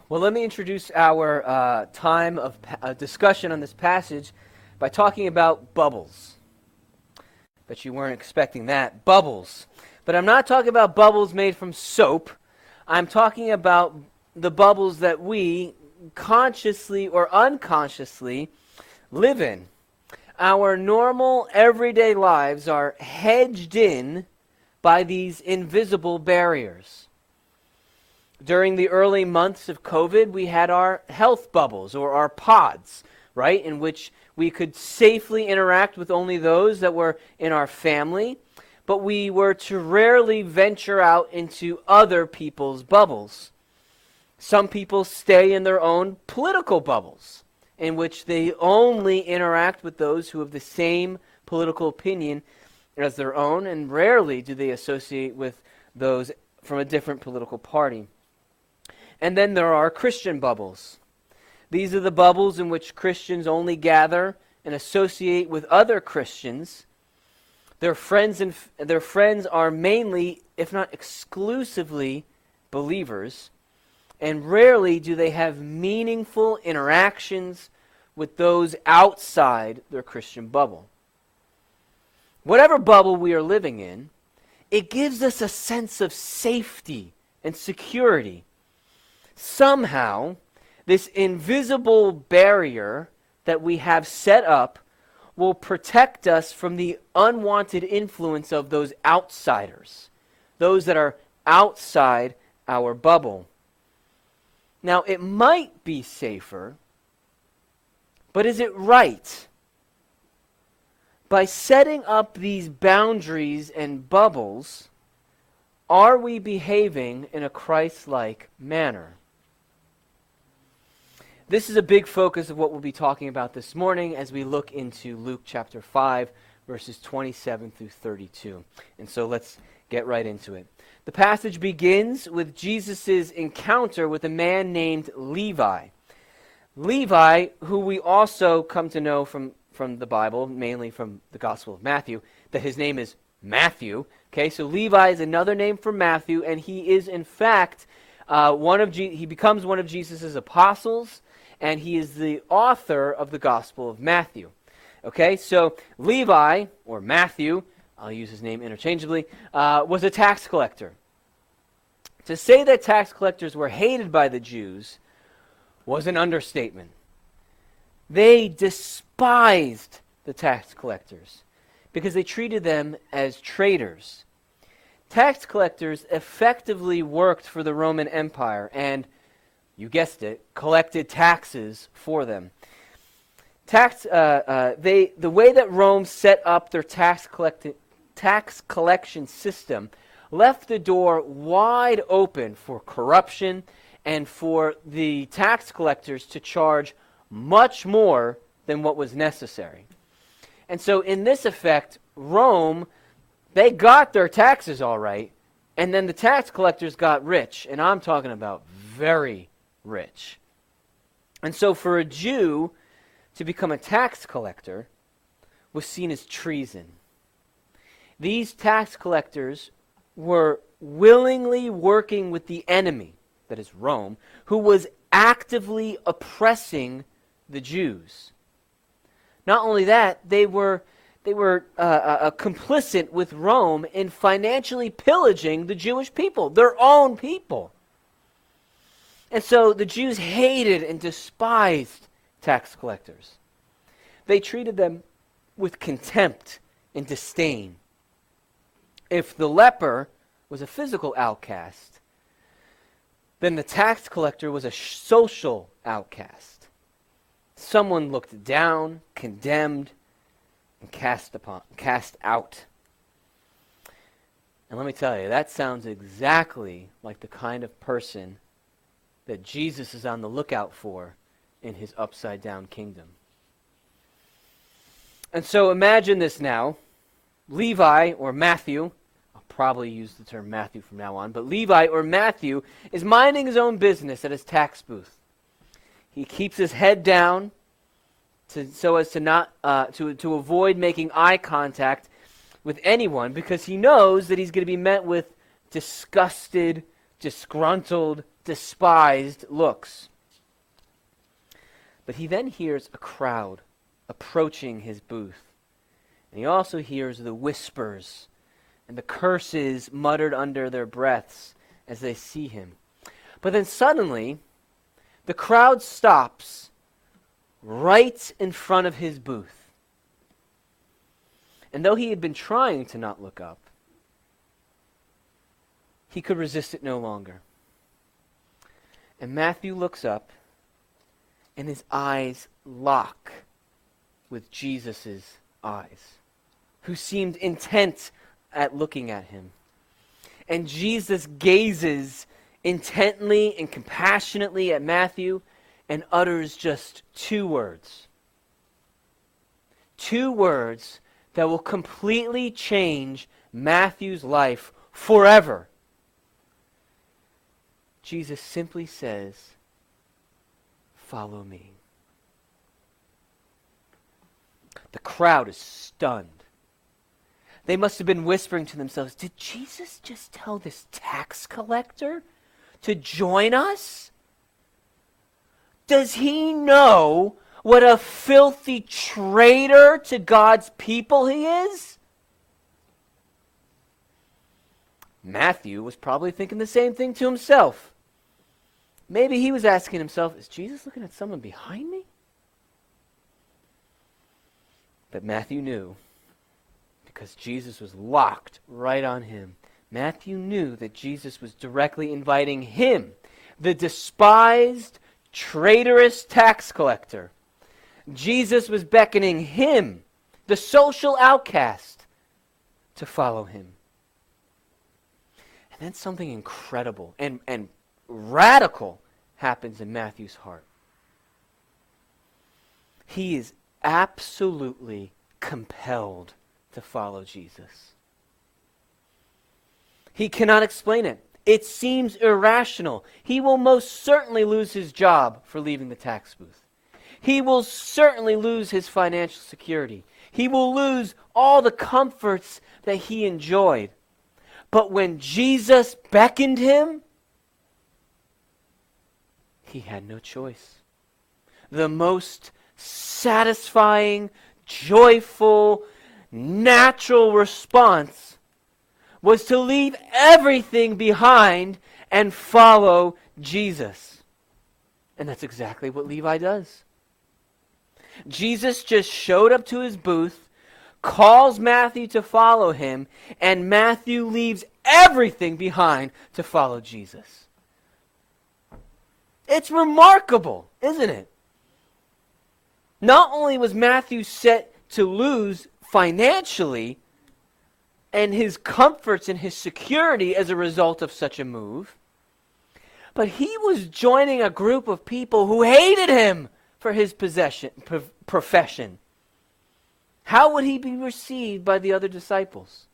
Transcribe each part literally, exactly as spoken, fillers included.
Well, let me introduce our uh, time of pa- uh, discussion on this passage by talking about bubbles. Bet you weren't expecting that. Bubbles. But I'm not talking about bubbles made from soap. I'm talking about the bubbles that we consciously or unconsciously live in. Our normal, everyday lives are hedged in by these invisible barriers. During the early months of COVID, we had our health bubbles, or our pods, right, in which we could safely interact with only those that were in our family, but we were to rarely venture out into other people's bubbles. Some people stay in their own political bubbles, in which they only interact with those who have the same political opinion as their own, and rarely do they associate with those from a different political party. And then there are Christian bubbles. These are the bubbles in which Christians only gather and associate with other Christians. Their friends and f- their friends are mainly, if not exclusively, believers, and rarely do they have meaningful interactions with those outside their Christian bubble. Whatever bubble we are living in, it gives us a sense of safety and security. Somehow, this invisible barrier that we have set up will protect us from the unwanted influence of those outsiders, those that are outside our bubble. Now, it might be safer, but is it right? By setting up these boundaries and bubbles, are we behaving in a Christ-like manner? This is a big focus of what we'll be talking about this morning as we look into Luke chapter five, verses twenty-seven through thirty-two. And so let's get right into it. The passage begins with Jesus' encounter with a man named Levi. Levi, who we also come to know from, from the Bible, mainly from the Gospel of Matthew, that his name is Matthew. Okay, so Levi is another name for Matthew, and he is in fact uh, one of Je- he becomes one of Jesus' apostles, and he is the author of the Gospel of Matthew. Okay, so Levi, or Matthew, I'll use his name interchangeably, uh, was a tax collector. To say that tax collectors were hated by the Jews was an understatement. They despised the tax collectors because they treated them as traitors. Tax collectors effectively worked for the Roman Empire and, you guessed it, collected taxes for them. Tax, uh, uh, they, the way that Rome set up their tax, collect- tax collection system left the door wide open for corruption and for the tax collectors to charge much more than what was necessary. And so in this effect, Rome, they got their taxes all right, and then the tax collectors got rich, and I'm talking about very rich. And so for a Jew to become a tax collector was seen as treason. These tax collectors were willingly working with the enemy, that is Rome, who was actively oppressing the Jews. Not only that, they were they were uh, uh, complicit with Rome in financially pillaging the Jewish people, their own people. And so the Jews hated and despised tax collectors. They treated them with contempt and disdain. If the leper was a physical outcast, then the tax collector was a social outcast. Someone looked down, condemned, and cast upon, cast out. And let me tell you, that sounds exactly like the kind of person that Jesus is on the lookout for in his upside-down kingdom. And so imagine this now. Levi, or Matthew, I'll probably use the term Matthew from now on, but Levi, or Matthew, is minding his own business at his tax booth. He keeps his head down to, so as to not uh, to, to avoid making eye contact with anyone, because he knows that he's going to be met with disgusted, disgruntled despised looks. But he then hears a crowd approaching his booth. And he also hears the whispers and the curses muttered under their breaths as they see him. But then suddenly, the crowd stops right in front of his booth. And though he had been trying to not look up, he could resist it no longer. And Matthew looks up, and his eyes lock with Jesus' eyes, who seemed intent at looking at him. And Jesus gazes intently and compassionately at Matthew and utters just two words. Two words that will completely change Matthew's life forever. Jesus simply says, "Follow me." The crowd is stunned. They must have been whispering to themselves, did Jesus just tell this tax collector to join us? Does he know what a filthy traitor to God's people he is? Matthew was probably thinking the same thing to himself. Maybe he was asking himself, is Jesus looking at someone behind me? But Matthew knew, because Jesus was locked right on him. Matthew knew that Jesus was directly inviting him, the despised, traitorous tax collector. Jesus was beckoning him, the social outcast, to follow him. And then something incredible and, and radical happens in Matthew's heart. He is absolutely compelled to follow Jesus. He cannot explain it. It seems irrational. He will most certainly lose his job for leaving the tax booth. He will certainly lose his financial security. He will lose all the comforts that he enjoyed. But when Jesus beckoned him, he had no choice. The most satisfying, joyful, natural response was to leave everything behind and follow Jesus. And that's exactly what Levi does. Jesus just showed up to his booth, calls Matthew to follow him, and Matthew leaves everything behind to follow Jesus. It's remarkable, isn't it? Not only was Matthew set to lose financially and his comforts and his security as a result of such a move, but he was joining a group of people who hated him for his possession, pro- profession. How would he be received by the other disciples?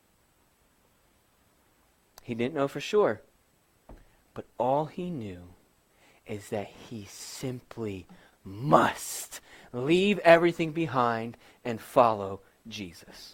He didn't know for sure. But all he knew is that he simply must leave everything behind and follow Jesus.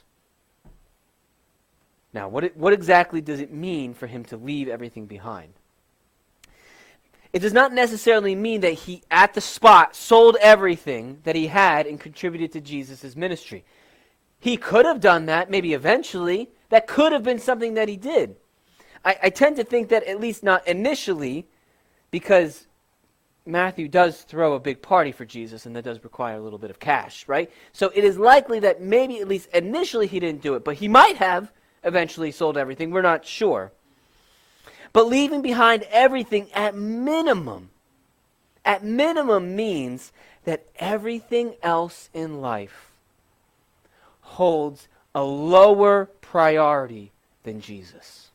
Now, what, it, what exactly does it mean for him to leave everything behind? It does not necessarily mean that he, at the spot, sold everything that he had and contributed to Jesus' ministry. He could have done that, maybe eventually. That could have been something that he did. I, I tend to think that at least not initially, because Matthew does throw a big party for Jesus, and that does require a little bit of cash, right? So it is likely that maybe at least initially he didn't do it, but he might have eventually sold everything. We're not sure. But leaving behind everything at minimum, at minimum means that everything else in life holds a lower priority than Jesus.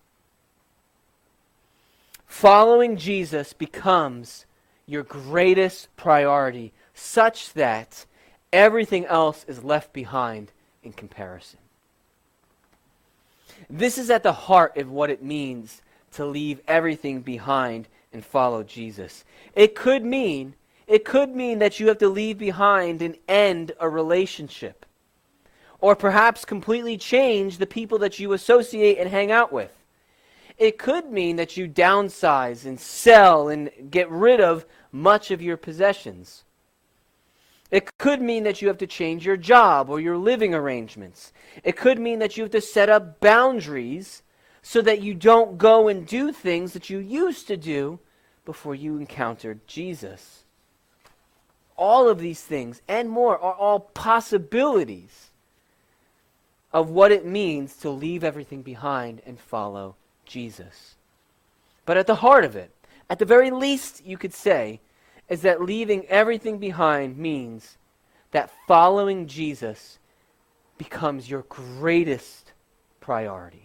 Following Jesus becomes your greatest priority, such that everything else is left behind in comparison. This is at the heart of what it means to leave everything behind and follow Jesus. It could mean, it could mean that you have to leave behind and end a relationship, or perhaps completely change the people that you associate and hang out with. it could mean that you downsize and sell and get rid of much of your possessions. It could mean that you have to change your job or your living arrangements. It could mean that you have to set up boundaries so that you don't go and do things that you used to do before you encountered Jesus. All of these things and more are all possibilities of what it means to leave everything behind and follow Jesus. But at the heart of it, at the very least you could say, is that leaving everything behind means that following Jesus becomes your greatest priority.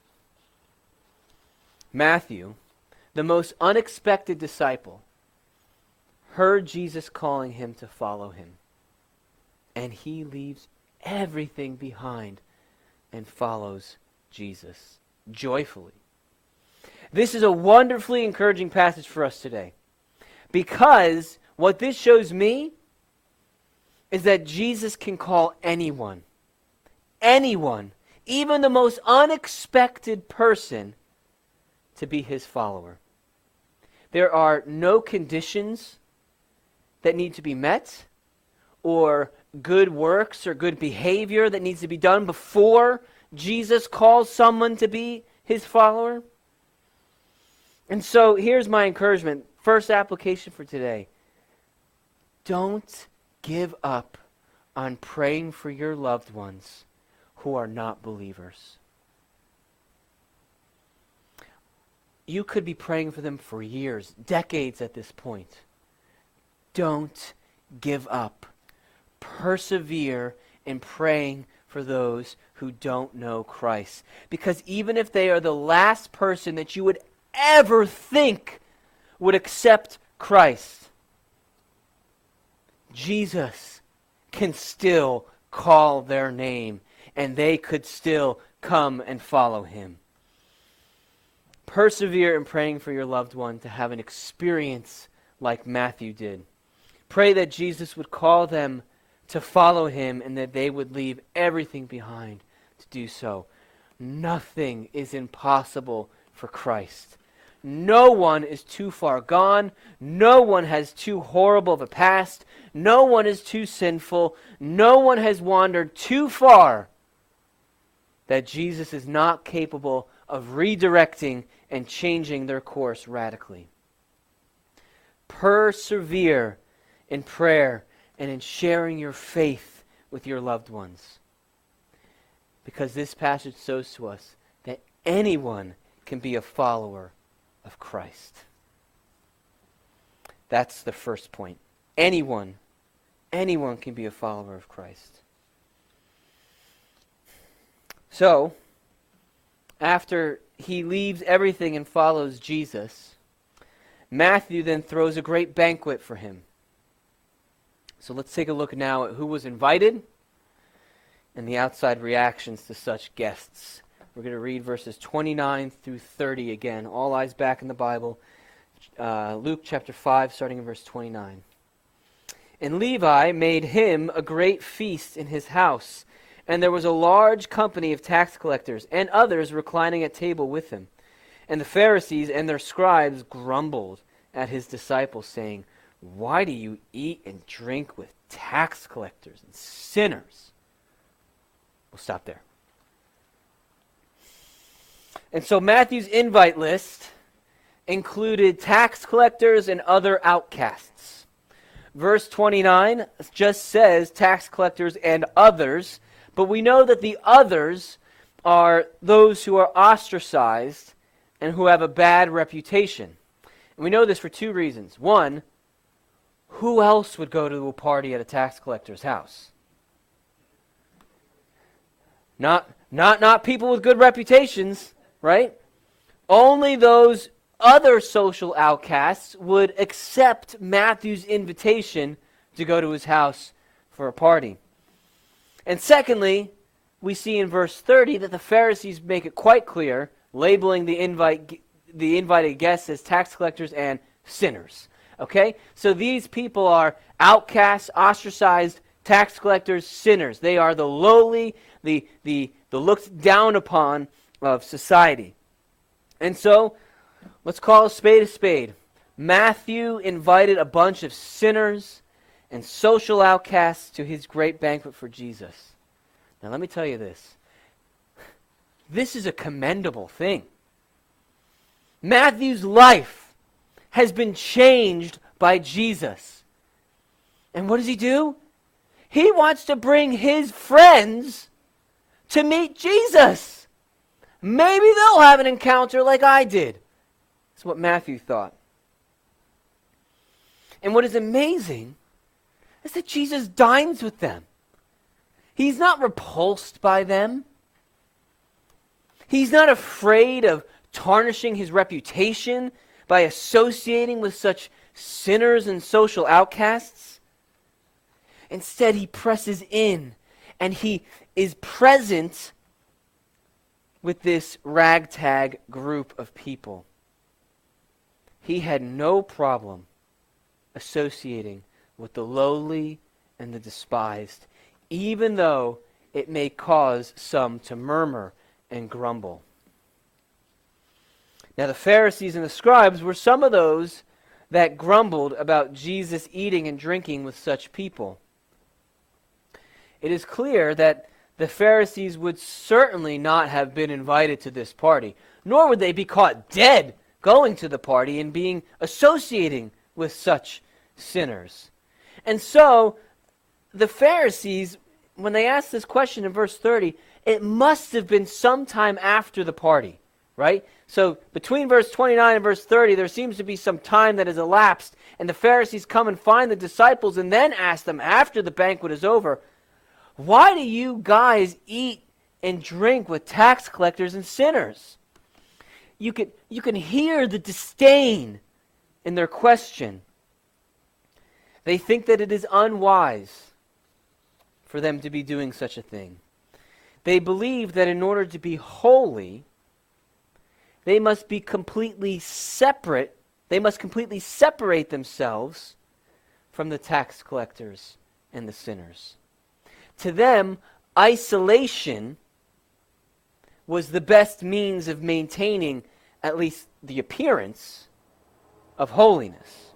Matthew, the most unexpected disciple, heard Jesus calling him to follow him, and he leaves everything behind and follows Jesus joyfully. This is a wonderfully encouraging passage for us today, because what this shows me is that Jesus can call anyone, anyone, even the most unexpected person, to be his follower. There are no conditions that need to be met, or good works or good behavior that needs to be done before Jesus calls someone to be his follower. And so here's my encouragement. First application for today. Don't give up on praying for your loved ones who are not believers. You could be praying for them for years, decades at this point. Don't give up. Persevere in praying for those who don't know Christ. Because even if they are the last person that you would ever think would accept Christ, Jesus can still call their name, and they could still come and follow him. Persevere in praying for your loved one to have an experience like Matthew did. Pray that Jesus would call them to follow him and that they would leave everything behind to do so. Nothing is impossible for Christ. No one is too far gone. No one has too horrible of a past. No one is too sinful. No one has wandered too far that Jesus is not capable of redirecting and changing their course radically. Persevere in prayer and in sharing your faith with your loved ones. Because this passage shows to us that anyone can be a follower of Christ. That's the first point. Anyone, anyone can be a follower of Christ. So, after he leaves everything and follows Jesus, Matthew then throws a great banquet for him. So let's take a look now at who was invited and the outside reactions to such guests. We're going to read verses twenty-nine through thirty again. All eyes back in the Bible. Uh, Luke chapter five, starting in verse twenty-nine. And Levi made him a great feast in his house, and there was a large company of tax collectors and others reclining at table with him. And the Pharisees and their scribes grumbled at his disciples, saying, "Why do you eat and drink with tax collectors and sinners?" We'll stop there. And so Matthew's invite list included tax collectors and other outcasts. Verse twenty-nine just says tax collectors and others, but we know that the others are those who are ostracized and who have a bad reputation. And we know this for two reasons. One, who else would go to a party at a tax collector's house? Not, not, not people with good reputations, right? Only those other social outcasts would accept Matthew's invitation to go to his house for a party. And secondly, we see in verse thirty that the Pharisees make it quite clear, labeling the invite, the invited guests as tax collectors and sinners. Okay? So these people are outcasts, ostracized, tax collectors, sinners. They are the lowly, the, the, the looked down upon of society. And so, let's call a spade a spade. Matthew invited a bunch of sinners and social outcasts to his great banquet for Jesus. Now let me tell you this. This is a commendable thing. Matthew's life has been changed by Jesus. And what does he do? He wants to bring his friends to meet Jesus. Maybe they'll have an encounter like I did. That's what Matthew thought. And what is amazing is that Jesus dines with them. He's not repulsed by them. He's not afraid of tarnishing his reputation by associating with such sinners and social outcasts. Instead, he presses in and he is present with this ragtag group of people. He had no problem associating with the lowly and the despised, even though it may cause some to murmur and grumble. Now the Pharisees and the scribes were some of those that grumbled about Jesus eating and drinking with such people. It is clear that the Pharisees would certainly not have been invited to this party, nor would they be caught dead going to the party and being associating with such sinners. And so the Pharisees, when they asked this question in verse thirty, it must have been sometime after the party, right? So between verse twenty-nine and verse thirty, there seems to be some time that has elapsed, and the Pharisees come and find the disciples and then ask them after the banquet is over, why do you guys eat and drink with tax collectors and sinners? You can, you can hear the disdain in their question. They think that it is unwise for them to be doing such a thing. They believe that in order to be holy, they must be completely separate. They must completely separate themselves from the tax collectors and the sinners. To them, isolation was the best means of maintaining at least the appearance of holiness.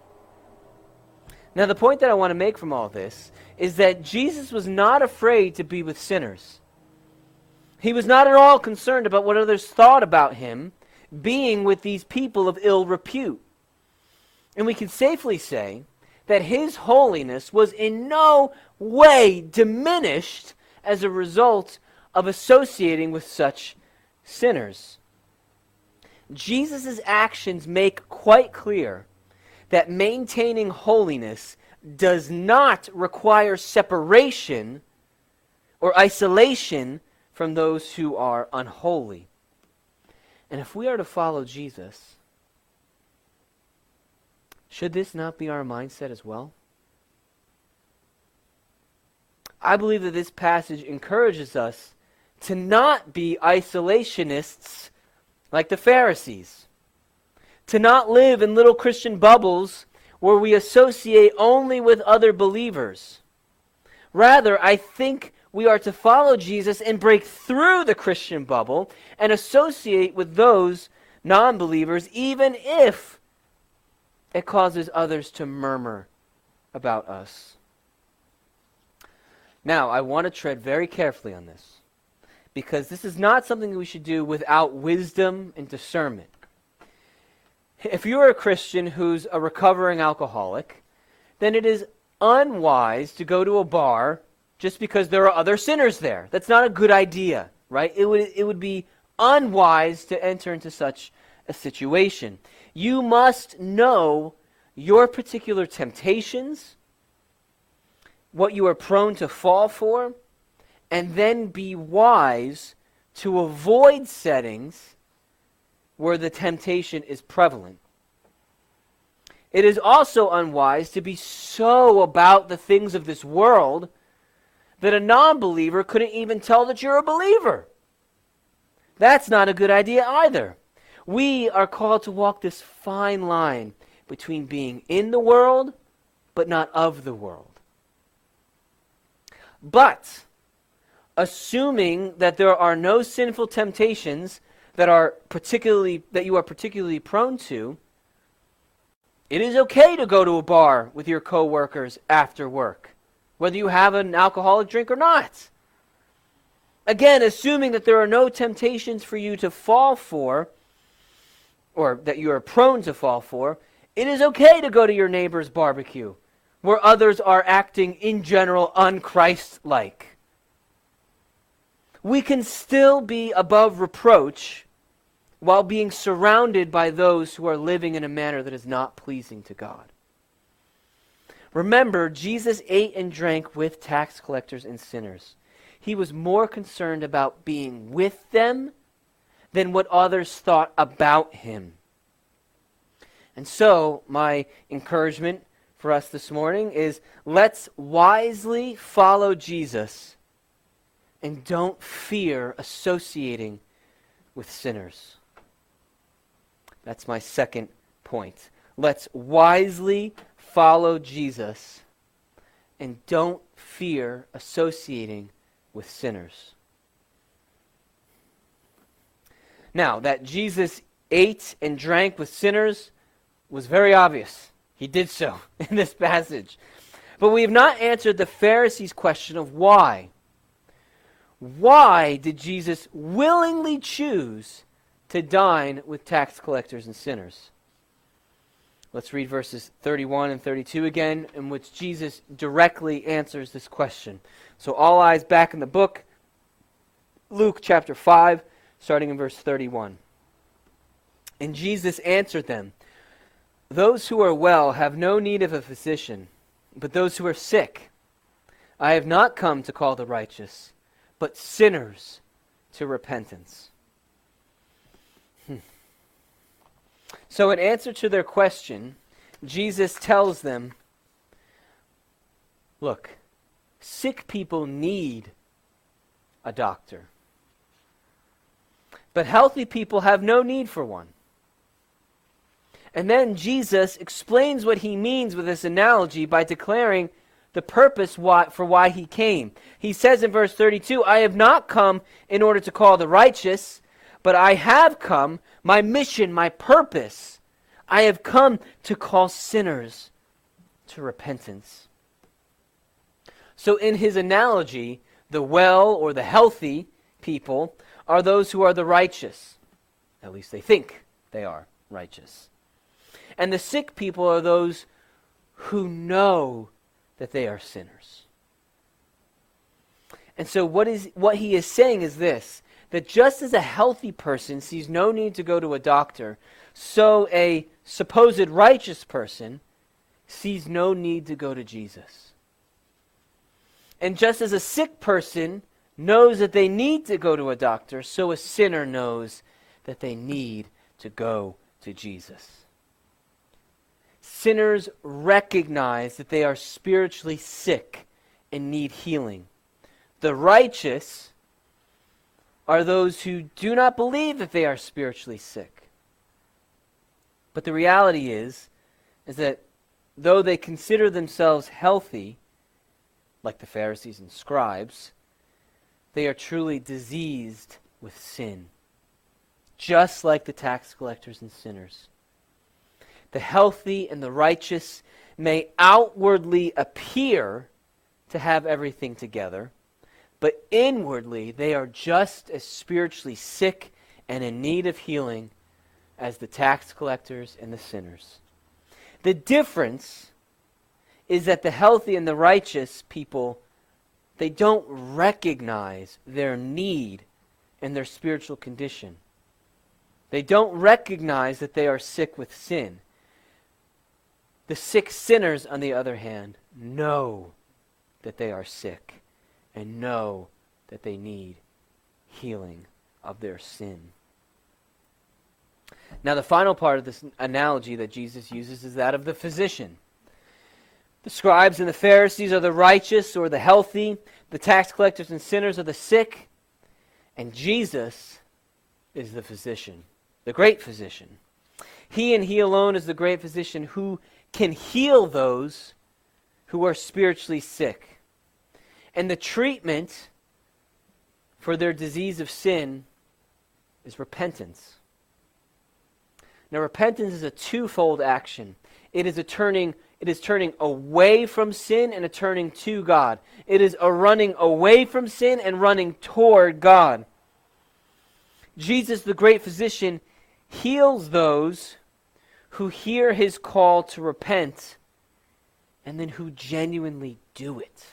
Now, the point that I want to make from all this is that Jesus was not afraid to be with sinners. He was not at all concerned about what others thought about him being with these people of ill repute. And we can safely say that his holiness was in no way diminished as a result of associating with such sinners. Jesus' actions make quite clear that maintaining holiness does not require separation or isolation from those who are unholy. And if we are to follow Jesus, should this not be our mindset as well? I believe that this passage encourages us to not be isolationists like the Pharisees, to not live in little Christian bubbles where we associate only with other believers. Rather, I think we are to follow Jesus and break through the Christian bubble and associate with those non-believers, even if it causes others to murmur about us. Now, I want to tread very carefully on this, because this is not something we should do without wisdom and discernment. If you're a Christian who's a recovering alcoholic, then it is unwise to go to a bar just because there are other sinners there. That's not a good idea, right? It would, it would be unwise to enter into such a situation. You must know your particular temptations, what you are prone to fall for, and then be wise to avoid settings where the temptation is prevalent. It is also unwise to be so about the things of this world that a non-believer couldn't even tell that you're a believer. That's not a good idea either. We are called to walk this fine line between being in the world but not of the world. But assuming that there are no sinful temptations that are particularly that you are particularly prone to, it is okay to go to a bar with your coworkers after work, whether you have an alcoholic drink or not. Again, assuming that there are no temptations for you to fall for, or that you are prone to fall for, it is okay to go to your neighbor's barbecue, where others are acting in general un-Christ-like. We can still be above reproach while being surrounded by those who are living in a manner that is not pleasing to God. Remember, Jesus ate and drank with tax collectors and sinners. He was more concerned about being with them than what others thought about him. And so, my encouragement for us this morning is, let's wisely follow Jesus and don't fear associating with sinners. That's my second point. Let's wisely follow Jesus and don't fear associating with sinners. Now, that Jesus ate and drank with sinners was very obvious. He did so in this passage. But we have not answered the Pharisees' question of why. Why did Jesus willingly choose to dine with tax collectors and sinners? Let's read verses thirty-one and thirty-two again, in which Jesus directly answers this question. So all eyes back in the book, Luke chapter five, starting in verse thirty-one. And Jesus answered them, "Those who are well have no need of a physician, but those who are sick. I have not come to call the righteous, but sinners to repentance." Hmm. So in answer to their question, Jesus tells them, look, sick people need a doctor, but healthy people have no need for one. And then Jesus explains what he means with this analogy by declaring the purpose why, for why he came. He says in verse thirty-two, "I have not come in order to call the righteous, but I have come, my mission, my purpose, I have come to call sinners to repentance." So in his analogy, the well or the healthy people are those who are the righteous. At least they think they are righteous. And the sick people are those who know that they are sinners. And so what is what he is saying is this, that just as a healthy person sees no need to go to a doctor, so a supposed righteous person sees no need to go to Jesus. And just as a sick person knows that they need to go to a doctor, so a sinner knows that they need to go to Jesus. Sinners recognize that they are spiritually sick and need healing. The righteous are those who do not believe that they are spiritually sick. But the reality is, is that though they consider themselves healthy, like the Pharisees and scribes, they are truly diseased with sin, just like the tax collectors and sinners. The healthy and the righteous may outwardly appear to have everything together, but inwardly they are just as spiritually sick and in need of healing as the tax collectors and the sinners. The difference is that the healthy and the righteous people, they don't recognize their need and their spiritual condition. They don't recognize that they are sick with sin. The sick sinners, on the other hand, know that they are sick and know that they need healing of their sin. Now, the final part of this analogy that Jesus uses is that of the physician. The scribes and the Pharisees are the righteous or the healthy. The tax collectors and sinners are the sick. And Jesus is the physician, the great physician. He and he alone is the great physician who can heal those who are spiritually sick. And the treatment for their disease of sin is repentance. Now, repentance is a twofold action. It is a turning, it is turning away from sin and a turning to God. It is a running away from sin and running toward God. Jesus, the great physician, heals those who hear his call to repent and then who genuinely do it.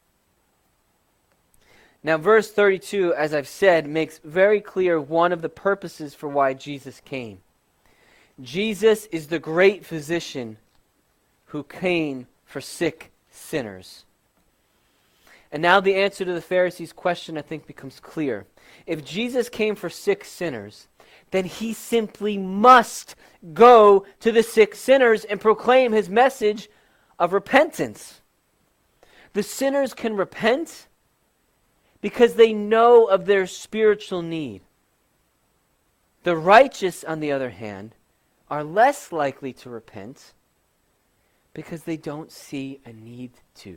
Now, verse thirty-two, as I've said, makes very clear one of the purposes for why Jesus came. Jesus is the great physician who came for sick sinners. And now the answer to the Pharisees' question, I think, becomes clear. If Jesus came for sick sinners, then he simply must go to the sick sinners and proclaim his message of repentance. The sinners can repent because they know of their spiritual need. The righteous, on the other hand, are less likely to repent because they don't see a need to.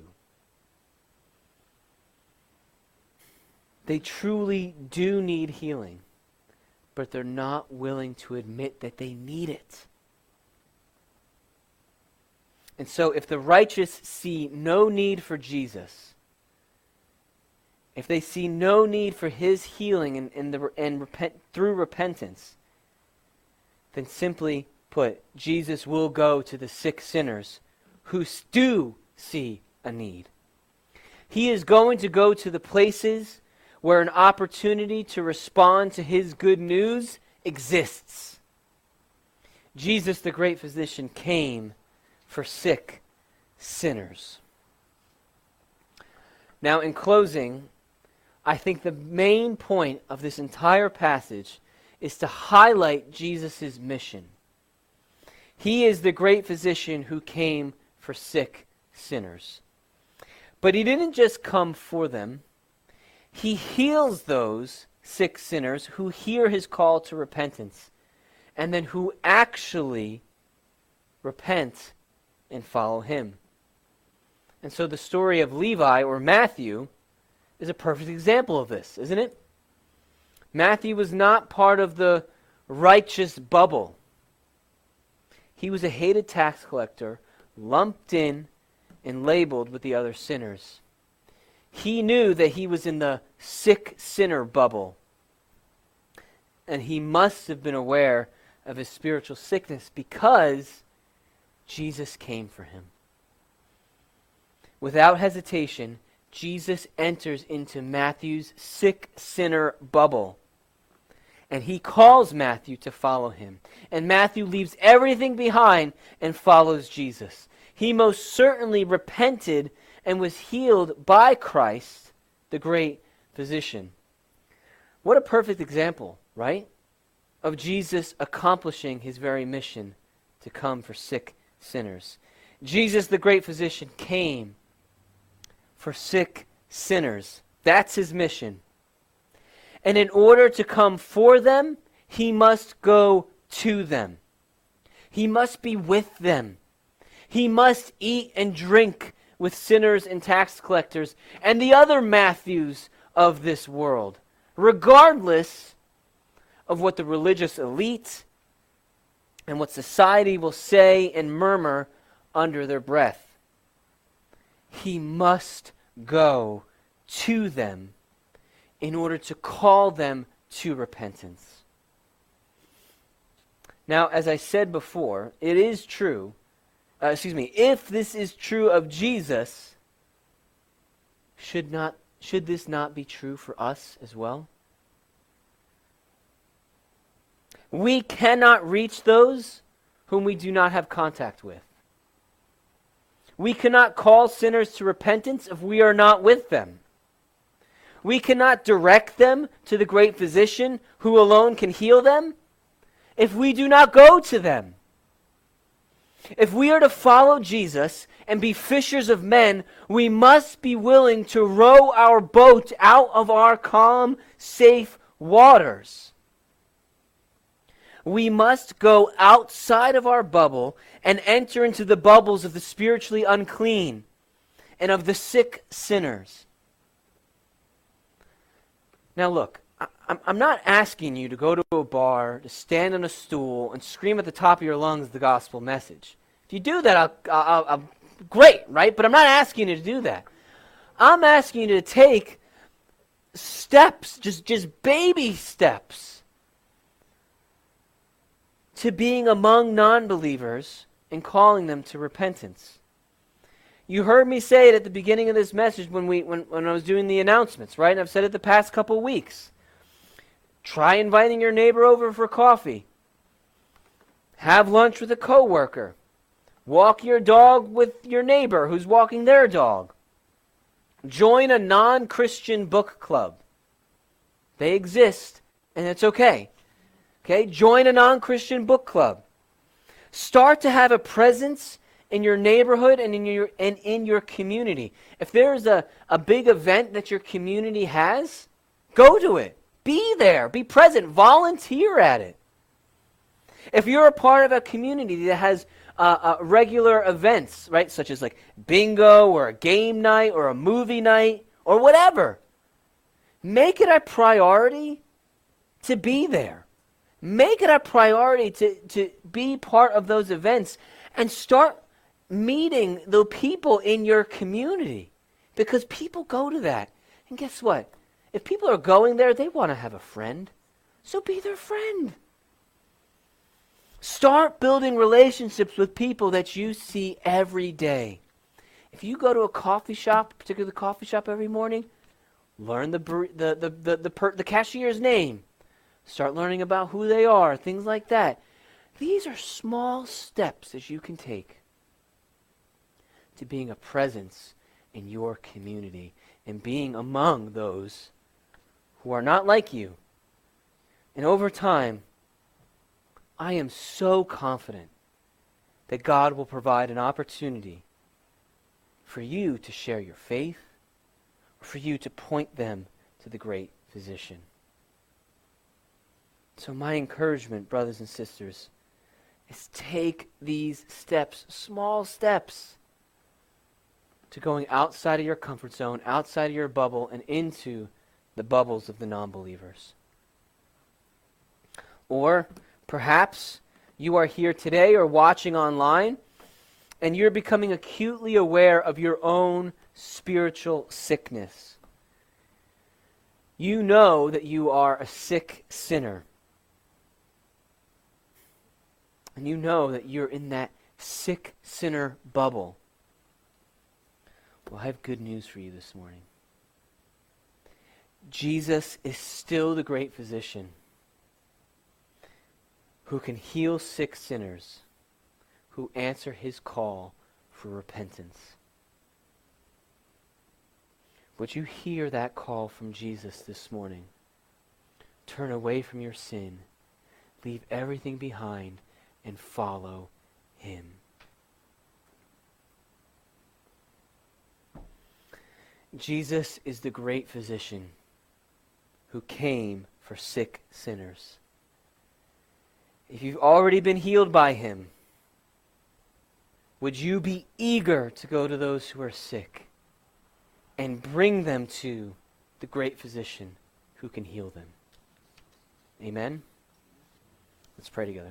They truly do need healing, but they're not willing to admit that they need it. And so if the righteous see no need for Jesus, if they see no need for his healing and, and, the, and repent, through repentance, then simply put, Jesus will go to the sick sinners who do see a need. He is going to go to the places where an opportunity to respond to his good news exists. Jesus, the great physician, came for sick sinners. Now, in closing, I think the main point of this entire passage is to highlight Jesus' mission. He is the great physician who came for sick sinners. But he didn't just come for them. He heals those sick sinners who hear his call to repentance and then who actually repent and follow him. And so the story of Levi, or Matthew, is a perfect example of this, isn't it? Matthew was not part of the righteous bubble. He was a hated tax collector, lumped in and labeled with the other sinners. He knew that he was in the sick sinner bubble, and he must have been aware of his spiritual sickness because Jesus came for him. Without hesitation, Jesus enters into Matthew's sick sinner bubble. And he calls Matthew to follow him. And Matthew leaves everything behind and follows Jesus. He most certainly repented and was healed by Christ, the great physician. What a perfect example, right? Of Jesus accomplishing his very mission to come for sick sinners. Jesus, the great physician, came for sick sinners. That's his mission. And in order to come for them, he must go to them. He must be with them. He must eat and drink with sinners and tax collectors and the other Matthews of this world, regardless of what the religious elite and what society will say and murmur under their breath. He must go to them in order to call them to repentance. Now, as I said before, it is true, uh, excuse me, if this is true of Jesus, should not should this not be true for us as well? We cannot reach those whom we do not have contact with. We cannot call sinners to repentance if we are not with them. We cannot direct them to the great physician who alone can heal them if we do not go to them. If we are to follow Jesus and be fishers of men, we must be willing to row our boat out of our calm, safe waters. We must go outside of our bubble and enter into the bubbles of the spiritually unclean and of the sick sinners. Now look, I, I'm, I'm not asking you to go to a bar, to stand on a stool, and scream at the top of your lungs the gospel message. If you do that, I'll, I'll, I'll, great, right? But I'm not asking you to do that. I'm asking you to take steps, just, just baby steps, to being among non-believers and calling them to repentance. You heard me say it at the beginning of this message when we when, when I was doing the announcements, right? And I've said it the past couple weeks. Try inviting your neighbor over for coffee. Have lunch with a coworker. Walk your dog with your neighbor who's walking their dog. Join a non-Christian book club. They exist, and it's okay. Okay? Join a non-Christian book club. Start to have a presence in your neighborhood and in your and in your community. If there's a, a big event that your community has, go to it. Be there. Be present. Volunteer at it. If you're a part of a community that has uh, uh, regular events, right, such as like bingo or a game night or a movie night or whatever, make it a priority to be there. Make it a priority to, to be part of those events and start meeting the people in your community, because people go to that. And guess what? If people are going there, they want to have a friend. So be their friend. Start building relationships with people that you see every day. If you go to a coffee shop, particularly the coffee shop every morning, learn the the the the the, per, the cashier's name. Start learning about who they are, things like that. These are small steps that you can take to being a presence in your community and being among those who are not like you. And over time, I am so confident that God will provide an opportunity for you to share your faith, or for you to point them to the great physician. So my encouragement, brothers and sisters, is take these steps, small steps, to going outside of your comfort zone, outside of your bubble, and into the bubbles of the non-believers. Or perhaps you are here today or watching online, and you're becoming acutely aware of your own spiritual sickness. You know that you are a sick sinner. And you know that you're in that sick sinner bubble. Well, I have good news for you this morning. Jesus is still the great physician who can heal sick sinners who answer his call for repentance. Would you hear that call from Jesus this morning? Turn away from your sin, leave everything behind, and follow him. Jesus is the great physician who came for sick sinners. If you've already been healed by him, would you be eager to go to those who are sick and bring them to the great physician who can heal them? Amen? Let's pray together.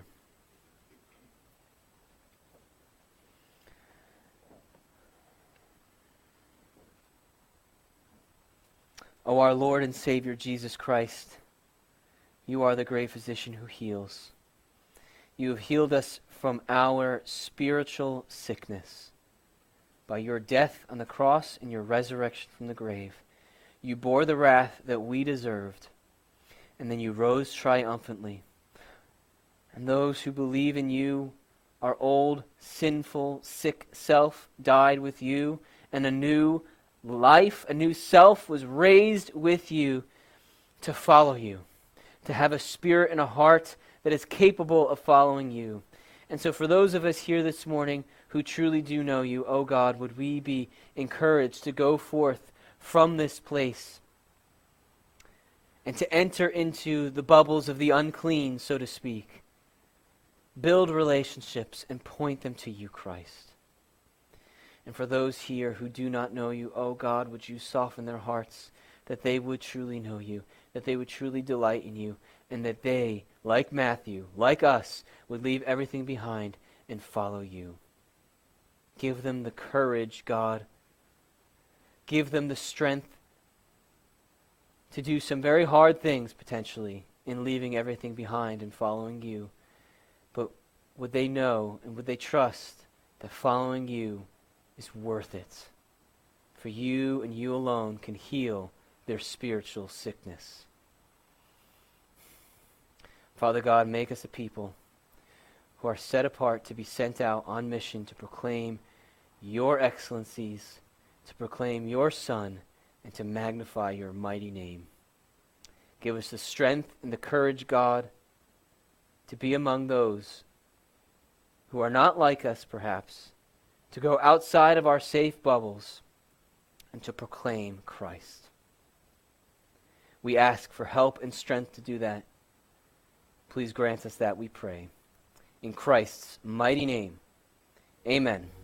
O our Lord and Savior Jesus Christ, you are the great physician who heals. You have healed us from our spiritual sickness. By your death on the cross and your resurrection from the grave, you bore the wrath that we deserved, and then you rose triumphantly. And those who believe in you, our old, sinful, sick self died with you, and a new life, a new self was raised with you to follow you, to have a spirit and a heart that is capable of following you. And so for those of us here this morning who truly do know you, oh God, would we be encouraged to go forth from this place and to enter into the bubbles of the unclean, so to speak. Build relationships and point them to you, Christ. And for those here who do not know you, oh God, would you soften their hearts that they would truly know you. that they would truly delight in you, and that they, like Matthew, like us, would leave everything behind and follow you. Give them the courage, God. Give them the strength to do some very hard things, potentially, in leaving everything behind and following you. But would they know and would they trust that following you is worth it? For you and you alone can heal their spiritual sickness. Father God, make us a people who are set apart to be sent out on mission to proclaim your excellencies, to proclaim your Son, and to magnify your mighty name. Give us the strength and the courage, God, to be among those who are not like us, perhaps, to go outside of our safe bubbles and to proclaim Christ. We ask for help and strength to do that. Please grant us that, we pray. In Christ's mighty name, amen.